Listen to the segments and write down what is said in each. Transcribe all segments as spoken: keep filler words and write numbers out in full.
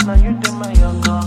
now you do my yoga.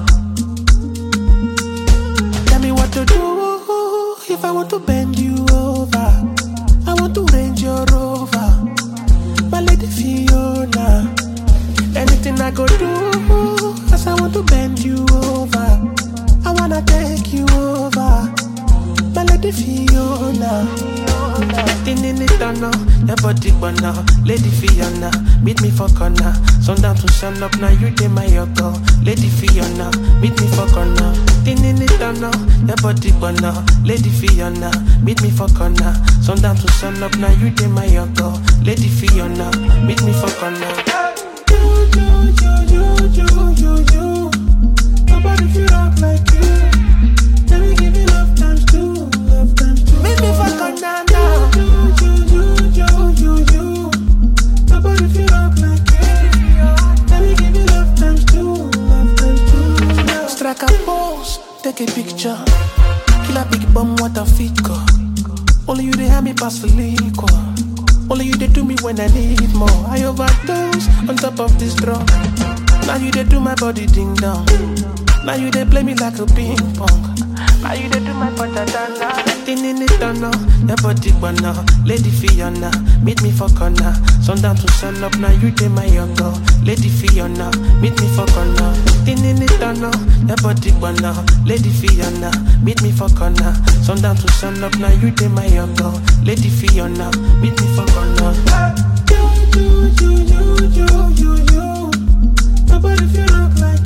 Tell me what to do if I want to bend you over. I want to range your rover, my lady Fiona. Anything I go do, cause I want to bend you over. I wanna take you over, my lady Fiona. Nothing in it now, your body burner, lady Fiona. Meet me for corner, sundown to sun up. Now you dey my yoko, lady Fiona. Meet me for corner. Nothing in it now, your body burner, lady Fiona. Meet me for corner, sundown to sun up. Now you dey my yoko, lady Fiona. Meet me for corner. You, you, you, you, you, you. Nobody feel rock like you. Let me give you love times two, love times two. Meet me for corner now. You, you, you, you, you, you. Nobody feel rock like you. Let me give you love times two, love times two. Strike a pose, take a picture. Kill a big bomb, what a fit go. Only you they have me pass the liquor. Only you they do me when I need more. I overdose on top of this drum. Now you they do my body ding dong. Now you they play me like a ping pong. Now you they do my patata. Nothing in it now, your body burner, lady Fiona. Meet me for corner, sundown to sun up. Now you they my yogo, lady Fiona. Meet me for corner. Nothing in it now, your body burner, lady Fiona. Meet me for corner, sundown to sun up. Now you they my yogo, lady Fiona. Meet me for corner. You, you, you, you, you, you, you. Nobody feel look like